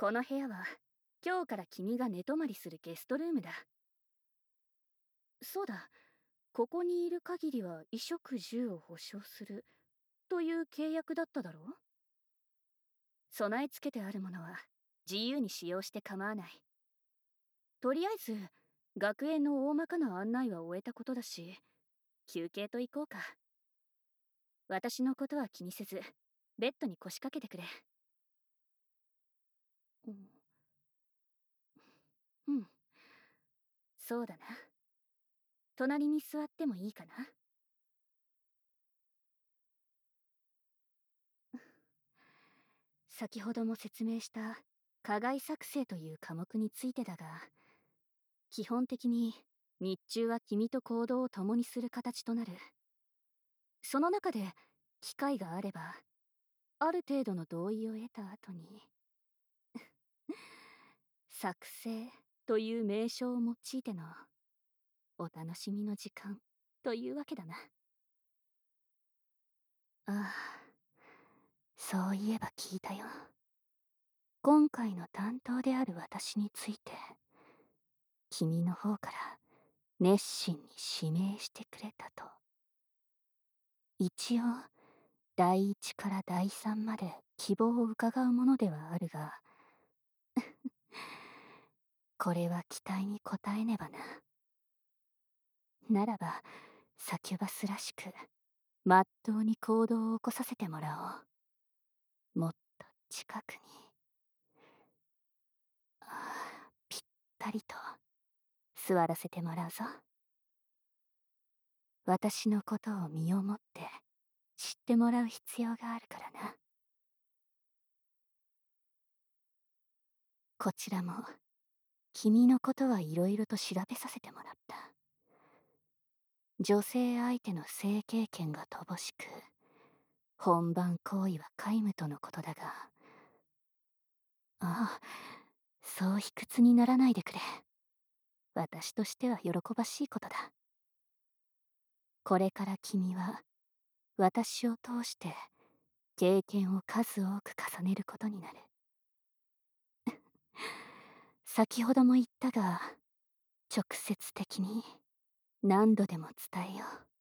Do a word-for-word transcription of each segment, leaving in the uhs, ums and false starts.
この部屋は今日から君が寝泊まりするゲストルームだ。そうだ、ここにいる限りは衣食住を保証するという契約だっただろう。備え付けてあるものは自由に使用して構わない。とりあえず学園の大まかな案内は終えたことだし、休憩と行こうか。私のことは気にせずベッドに腰掛けてくれ。うん、うん、そうだな。隣に座ってもいいかな。先ほども説明した課外作成という科目についてだが、基本的に日中は君と行動を共にする形となる。その中で機会があればある程度の同意を得た後に作成という名称を用いてのお楽しみの時間というわけだな。ああ、そういえば聞いたよ。今回の担当である私について君の方から熱心に指名してくれたと。一応第一から第三まで希望を伺うものではあるがこれは期待に応えねばな。ならばサキュバスらしくまっとうに行動を起こさせてもらおう。もっと近くに、ああ、ぴったりと座らせてもらうぞ。私のことを身をもって知ってもらう必要があるからな。こちらも君のことはいろいろと調べさせてもらった。女性相手の性経験が乏しく、本番行為は皆無とのことだが、ああ、そう卑屈にならないでくれ。私としては喜ばしいことだ。これから君は私を通して経験を数多く重ねることになる。先ほども言ったが、直接的に何度でも伝えよう。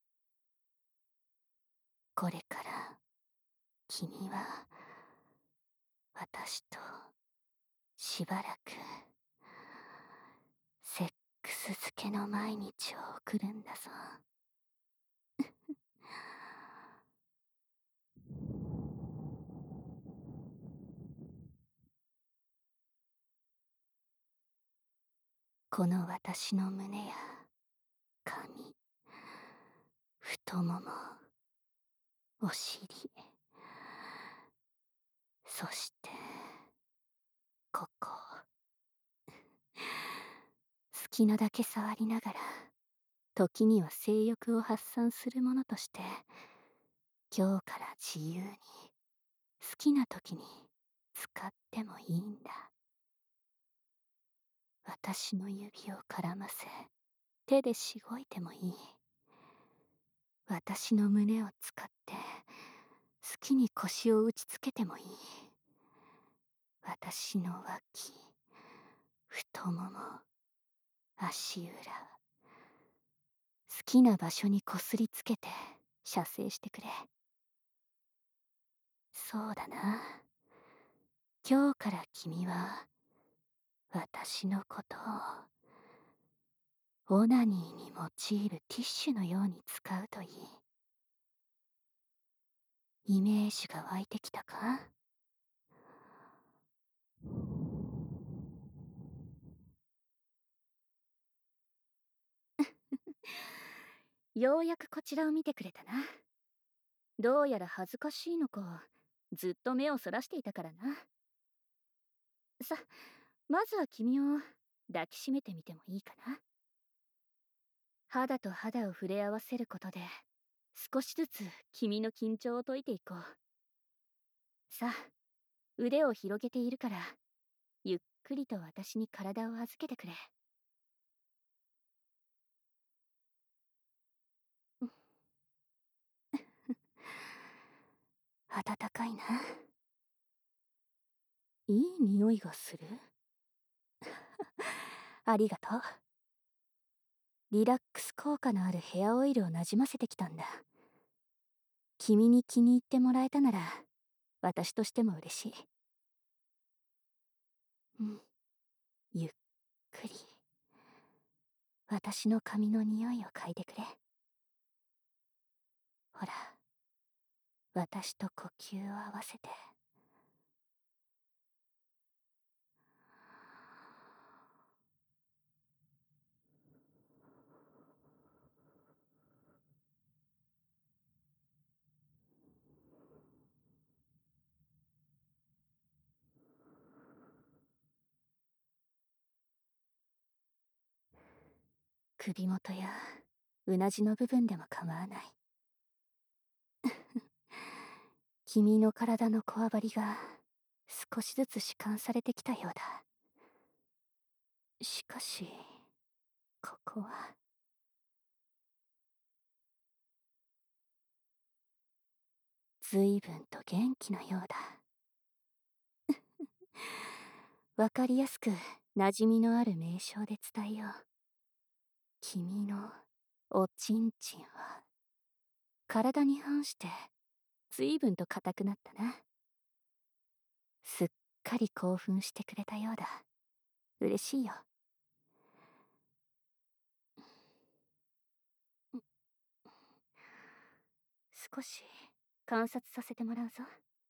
これから君は私としばらくセックス漬けの毎日を送るんだぞ。この私の胸や髪、太もも、お尻、そしてここ、好きなだけ触りながら時には性欲を発散するものとして、今日から自由に好きな時に使ってもいいんだ。私の指を絡ませ手でしごいてもいい。私の胸を使って好きに腰を打ちつけてもいい。私の脇、太もも、足裏、好きな場所にこすりつけて射精してくれ。そうだな。今日から君は私のことをオナニーに用いるティッシュのように使うといい。イメージが湧いてきたか？ようやくこちらを見てくれたな。どうやら恥ずかしいのか、ずっと目をそらしていたからな。さ、まずは君を抱きしめてみてもいいかな。肌と肌を触れ合わせることで少しずつ君の緊張を解いていこう。さあ、腕を広げているからゆっくりと私に体を預けてくれ。暖かいな。 いい匂いがする。ありがとう。リラックス効果のあるヘアオイルをなじませてきたんだ。君に気に入ってもらえたなら、私としても嬉しい。うん。ゆっくり。私の髪の匂いを嗅いでくれ。ほら、私と呼吸を合わせて。首元やうなじの部分でも構わない。君の体のこわばりが少しずつ弛緩されてきたようだ。しかし、ここは。随分と元気なようだ。わかりやすく馴染みのある名称で伝えよう。君のおちんちんは、体に反して随分と硬くなったな。すっかり興奮してくれたようだ。嬉しいよ。少し観察させてもらうぞ。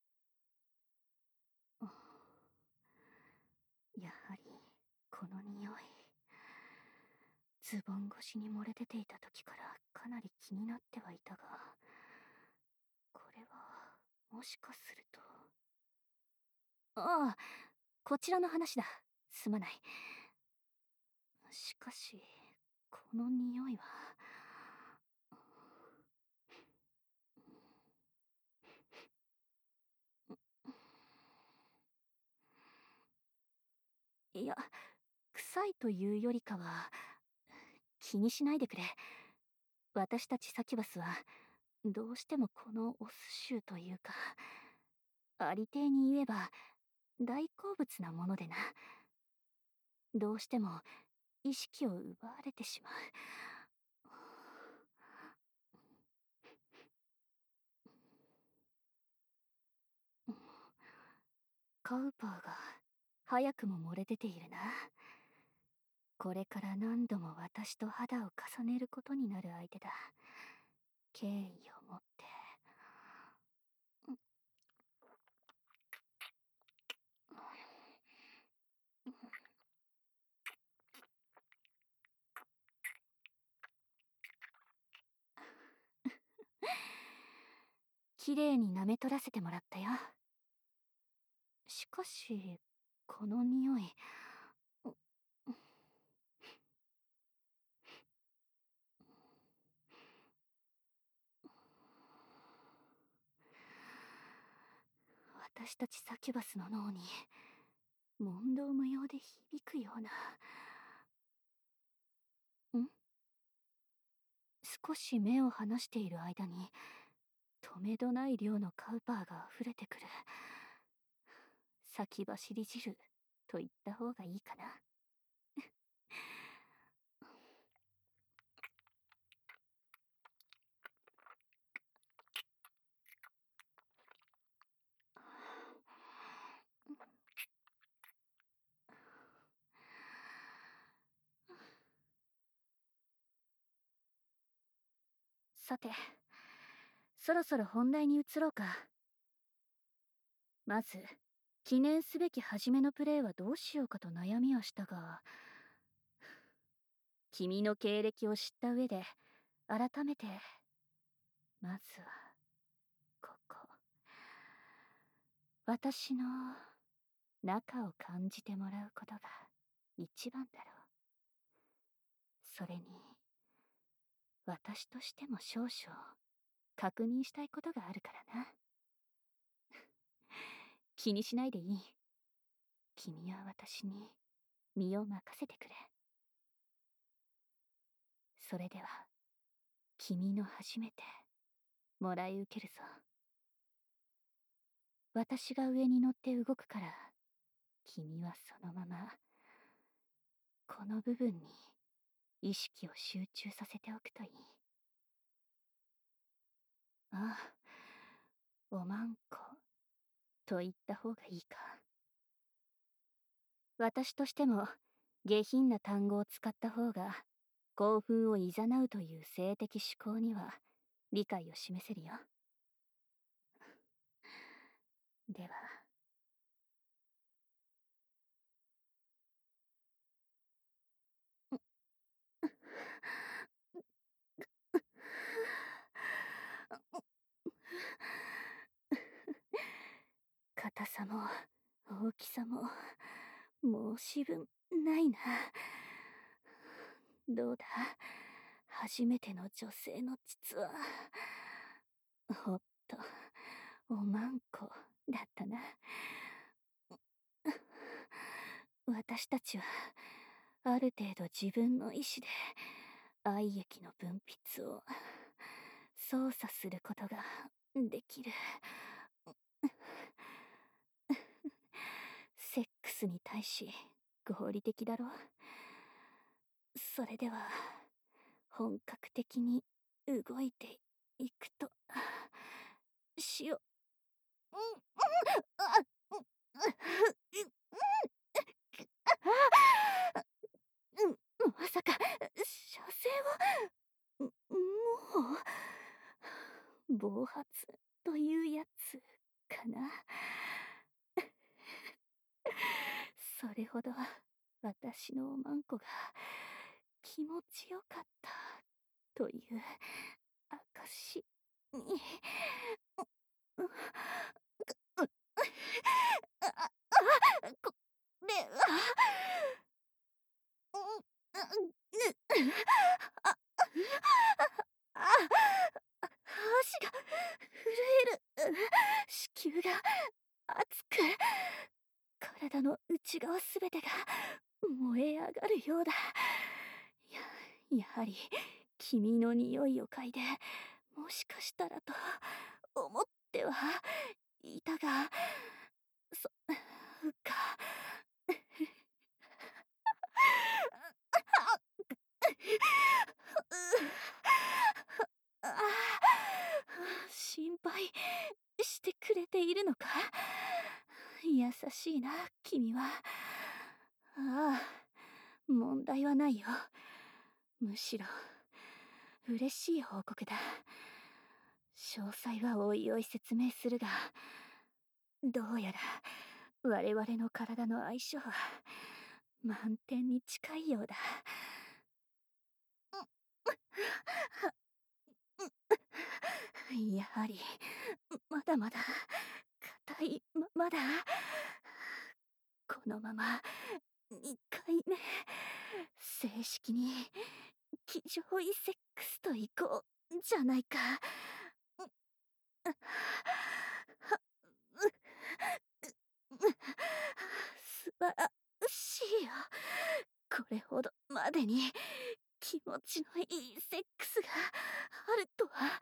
やはりこの匂い、ズボン越しに漏れ出ていた時からかなり気になってはいたが、これはもしかすると。ああ、こちらの話だ。すまない。しかしこの匂いは。いや、臭いというよりかは、気にしないでくれ。私たちサキュバスはどうしてもこのオス臭というか、ありていに言えば大好物なものでな。どうしても意識を奪われてしまう。カウパーが早くも漏れ出ているな。これから何度も私と肌を重ねることになる相手だ。敬意を持って。きれいに舐め取らせてもらったよ。しかしこの匂い。私たちサキュバスの脳に問答無用で響くような。ん？少し目を離している間にとめどない量のカウパーが溢れてくる。先走り汁と言った方がいいかな。さて、そろそろ本題に移ろうか。まず記念すべき初めのプレイはどうしようかと悩みはしたが、君の経歴を知った上で改めて、まずはここ、私の中を感じてもらうことが一番だろう。それに私としても少々確認したいことがあるからな。気にしないでいい。君は私に身を任せてくれ。それでは君の初めてもらい受けるぞ。私が上に乗って動くから君はそのまま、この部分に意識を集中させておくといい。ああ、おまんこと言った方がいいか。私としても、下品な単語を使った方が、興奮を誘うという性的思考には、理解を示せるよ。では。硬さも大きさも申し分ないな。どうだ、初めての女性の膣はほっとおまんこだったな。私たちはある程度自分の意志で愛液の分泌を操作することができる。セックスに対し合理的だろ。それでは本格的に動いていくとしよう。うんうんあうんうんうんまさか射精をもう暴発というやつかな。それほど私のおまんこが気持ちよかったという証に。ううああこれはうんぬああ足が震える。子宮が熱く体の内側すべてが燃え上がるようだ。や、やはり君の匂いを嗅いでもしかしたらと思ってはいたが、そっか。ああ心配してくれているのか。優しいな君は。ああ、問題はないよ。むしろ嬉しい報告だ。詳細はおいおい説明するが、どうやら我々の体の相性は満点に近いようだ。やはりまだまだ硬いままだ。このままにかいめ正式に気上位セックスといこうじゃないか。素晴らしいよ。これほどまでに気持ちのいいセックスがあるとは。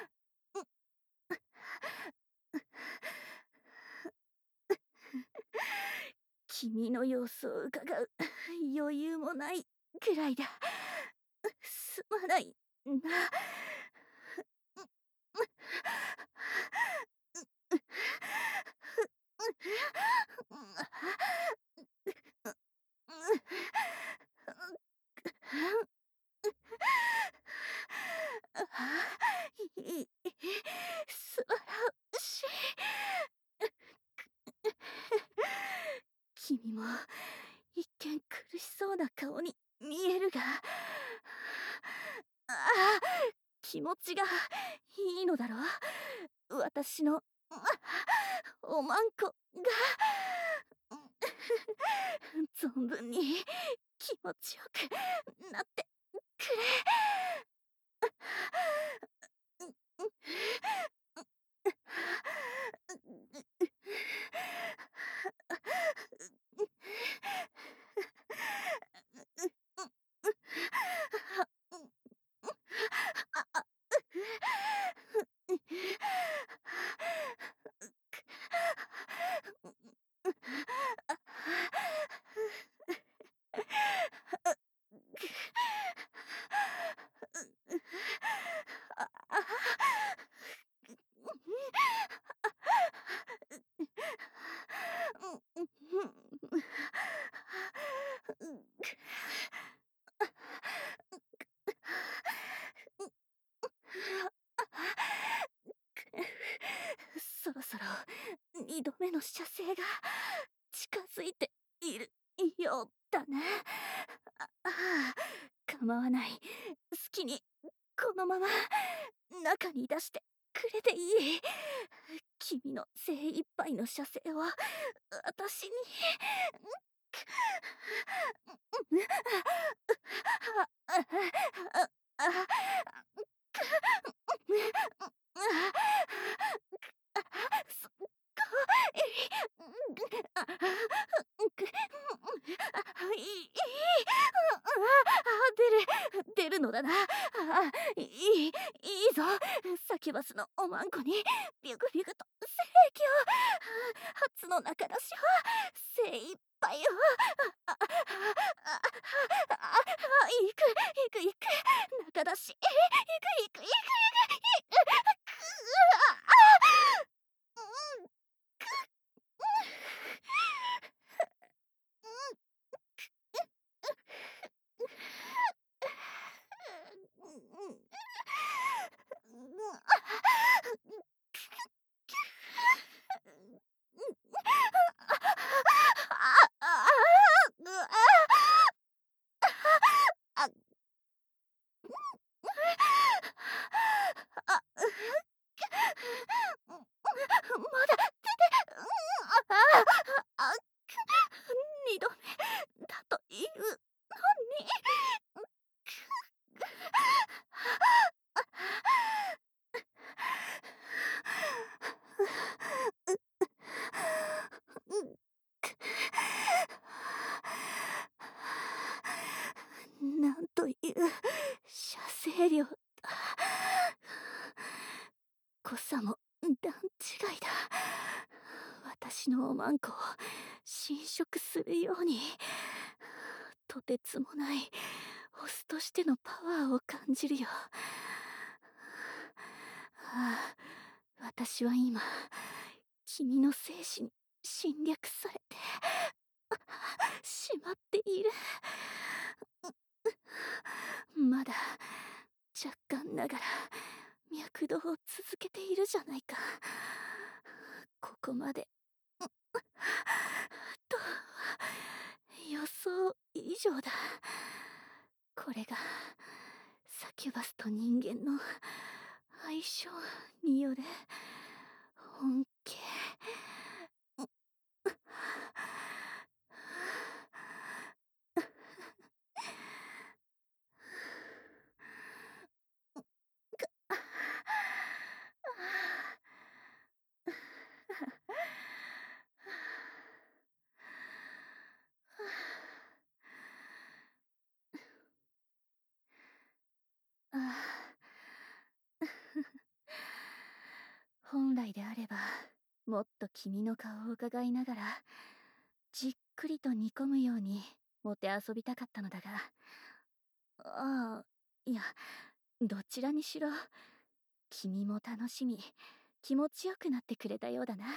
君の様子を伺う余裕もないくらいだ。すまないな。いい素晴らしい。君も一見苦しそうな顔に見えるが、ああ気持ちがいいのだろう。私のおまんこが存分に気持ちよくなってくれ。 ろそろ二度目の射精が近づいているようだね。あああ、構わない。好きにこのまま中に出してくれていい。君の精一杯の射精を私に。すっごい。あいい出る出るのだな。あいいいいぞ。サキュバスのおまんこにビュグビュグと精液を。初の中出しは精一杯を。ああああ行く行く行く中出し行く行く行く行く行くまだ出て、あああ二度目だというのに。なんという射精量だ。濃さも段違いだ。私のおまんこを侵食するように。とてつもないオスとしてのパワーを感じるよ。ああ、私は今君の精子に侵略されてしまっている。まだ若干ながら脈動を続けているじゃないか。ここまでと予想以上だ。これがサキュバスと人間の相性による恩恵。ああ本来であればもっと君の顔を伺いながらじっくりと煮込むようにもてあそびたかったのだが、ああいや、どちらにしろ君も楽しみ気持ちよくなってくれたようだな。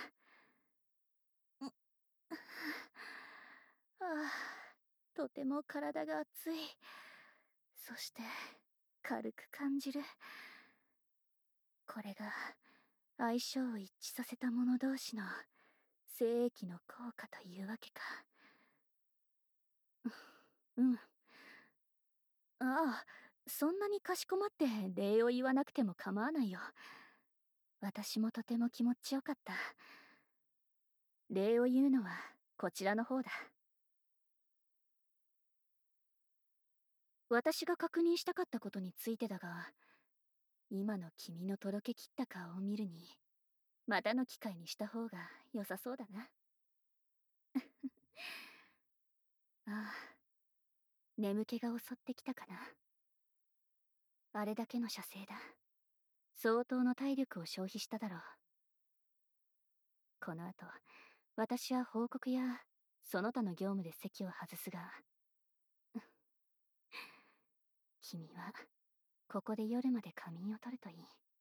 ああ、とても体が熱い。そして軽く感じる。これが相性を一致させた者同士の精液の効果というわけか。うん。ああ、そんなにかしこまって礼を言わなくても構わないよ。私もとても気持ちよかった。礼を言うのはこちらの方だ。私が確認したかったことについてだが、今の君のとろけきった顔を見るにまたの機会にした方が良さそうだな。ああ、眠気が襲ってきたかな。あれだけの射精だ。相当の体力を消費しただろう。この後私は報告やその他の業務で席を外すが、君はここで夜まで仮眠を取るといい。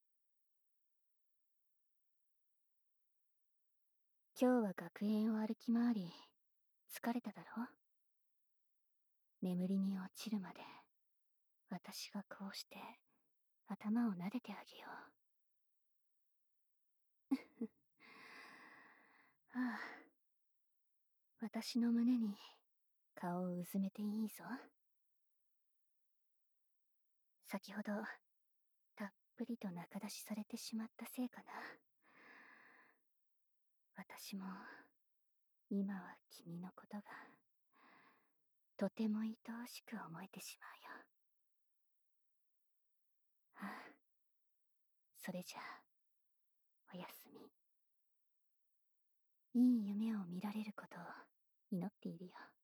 今日は学園を歩き回り疲れただろう。眠りに落ちるまで私がこうして頭を撫でてあげよう。 はあ、私の胸に顔をうずめていいぞ。先ほどたっぷりと中出しされてしまったせいかな。私も今は君のことがとても愛おしく思えてしまうよ。はあ、それじゃあおやすみ。いい夢を見られることを祈っているよ。